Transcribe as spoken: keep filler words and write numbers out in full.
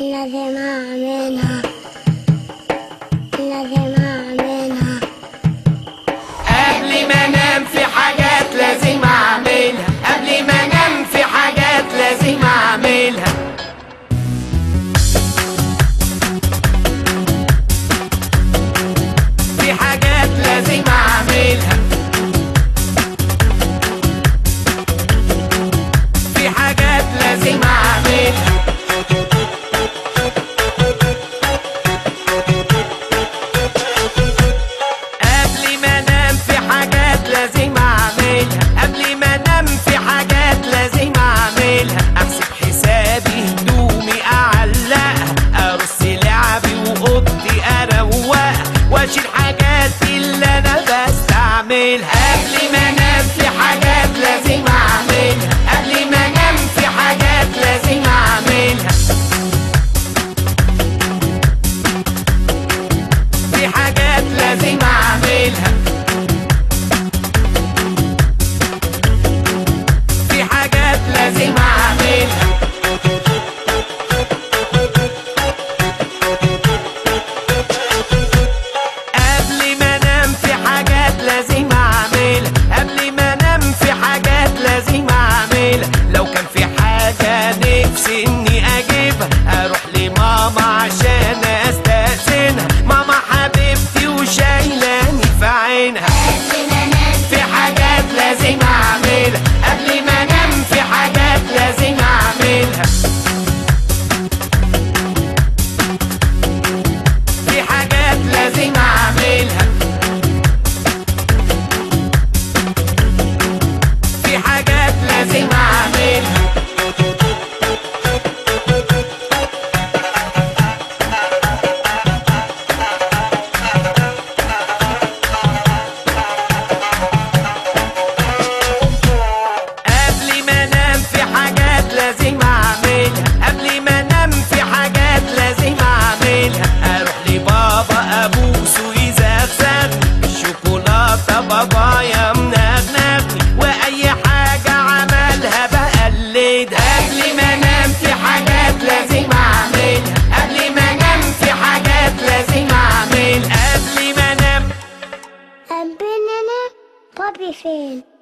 لازم أعملها لازم أعملها قبل ما انام في حاجات لازم اعملها قبل ما انام في حاجات لازم اعملها في حاجات لازم اعملها في حاجات لازم اعملها قبل ما انام في حاجات لازم اعملها قبل ما انام في حاجات لازم اعملها احسب حسابي هدومي اعلقها ارص لعبي واوضتي اروقها واشيل حاجاتي اللي انا بستعملها قبل ما انام في حاجات لازم اعملها قبل ما انام في حاجات لازم اعملها في حاجات لازم اعملها في حاجات لازم اعملها قبل ما انام في حاجات لازم اعملها قبل ما انام في حاجات لازم اعملها لو كان في حاجة نفسي اني اجيبها اروح لماما عشان استأذنها ماما حبيبتي وشايلاني في عينها في حاجات لازم اعملها قبل ما انام في حاجات لازم اعملها في حاجات لازم اعملها في حاجات لازم اعملها قبل ما انام في حاجات لازم اعملها قبل ما انام في حاجات لازم اعملها اروح لبابا ابوسه يزغزغني الشوكولاته بابايا منغنغني واي حاجه عملها بقلدها قبل ما انام في حاجات لازم اعملها قبل ما انام في حاجات لازم اعملها قبل ما انام قبل ما أنام بابي فين؟